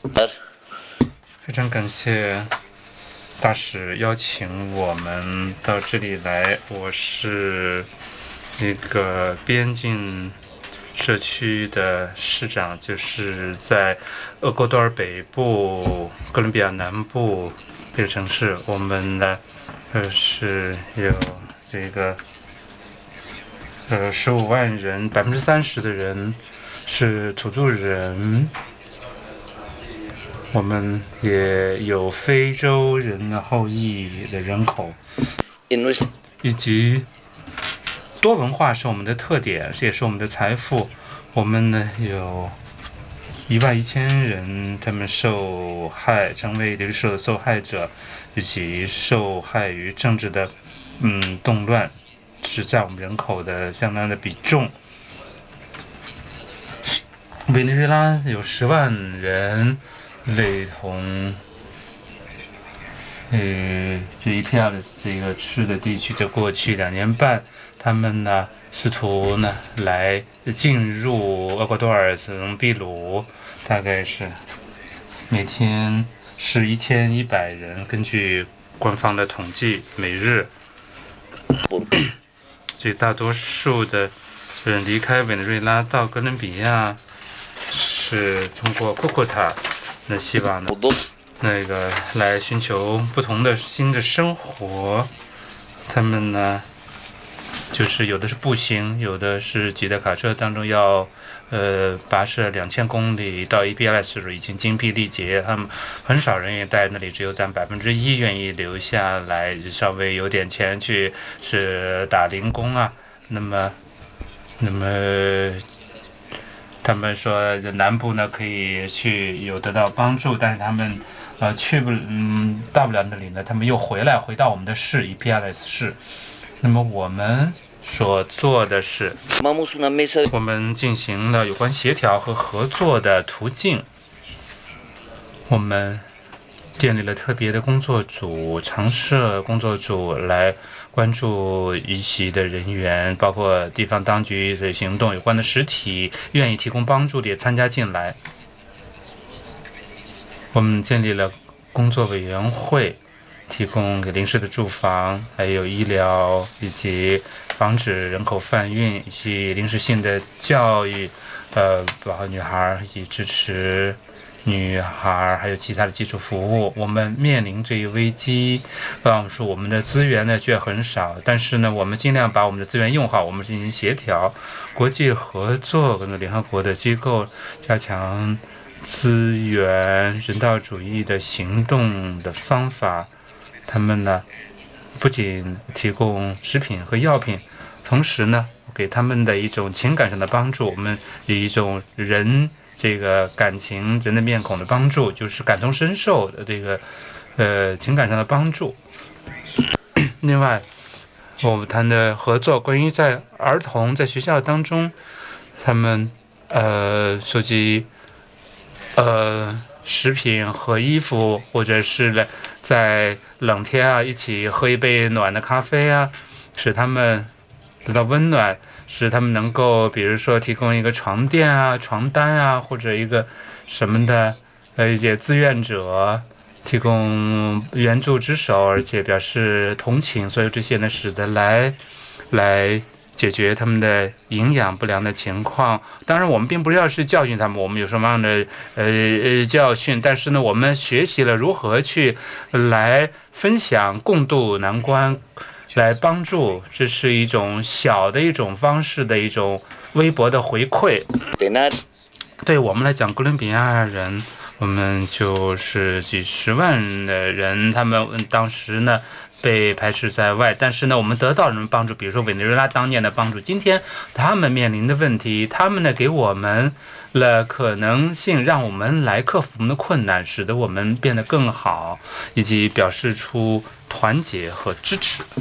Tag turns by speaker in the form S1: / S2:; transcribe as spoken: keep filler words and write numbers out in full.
S1: 非常感谢大使邀请我们到这里来，我是那个边境社区的市长，就是在厄瓜多尔北部、哥伦比亚南部这个城市。我们呢，呃，是有这个呃十五万人，百分之三十的人是土著人。我们也有非洲人的后裔的人口，以及多文化是我们的特点，这也是我们的财富。我们呢有一万一千人，他们受害，成为流失的受害者，以及受害于政治的嗯动乱，是在我们人口的相当的比重。委内瑞拉有十万人，类同呃这一片的这个吃的地区，在过去两年半，他们呢试图呢来进入厄瓜多尔从秘鲁，大概是每天是一千一百人，根据官方的统计，每日。绝大多数的人离开委内瑞拉到哥伦比亚是通过库库塔，那希望呢那个来寻求不同的新的生活。他们呢就是有的是步行，有的是挤在卡车当中要呃跋涉两千公里到 E P L S 的时候已经精疲力竭，他们很少人也在那里，只有占百分之一愿意留下来，稍微有点钱去是打零工啊。那么，那么他们说南部呢可以去有得到帮助，但是他们呃去不嗯到不了那里呢，他们又回来回到我们的市 E P L S 市。那么我们所做的是，我们进行了有关协调和合作的途径。我们建立了特别的工作组，常设工作组来关注遇袭的人员，包括地方当局的行动，有关的实体愿意提供帮助的也参加进来。我们建立了工作委员会，提供给临时的住房，还有医疗以及防止人口贩运以及临时性的教育，呃，保护女孩以及支持女孩，还有其他的基础服务。我们面临这一危机，呃，说我们的资源呢却很少，但是呢，我们尽量把我们的资源用好，我们进行协调、国际合作，跟联合国的机构加强资源、人道主义的行动的方法。他们呢，不仅提供食品和药品，同时呢，给他们的一种情感上的帮助。我们有一种人这个感情、人的面孔的帮助，就是感同身受的这个呃情感上的帮助。另外，我们谈的合作，关于在儿童在学校当中，他们呃收集呃食品和衣服，或者是在冷天啊一起喝一杯暖的咖啡啊，使他们得到温暖，使他们能够比如说提供一个床垫啊、床单啊，或者一个什么的呃一些志愿者提供援助之手，而且表示同情，所以这些呢使得来来解决他们的营养不良的情况。当然我们并不是要是教训他们，我们有什么样的呃呃教训，但是呢我们学习了如何去来分享共度难关，来帮助，这是一种小的一种方式的一种微薄的回馈。对我们来讲，哥伦比亚人，我们就是几十万的人，他们当时呢被排斥在外，但是呢，我们得到人们帮助，比如说委内瑞拉当年的帮助，今天他们面临的问题，他们呢给我们了可能性，让我们来克服我们的困难，使得我们变得更好，以及表示出团结和支持。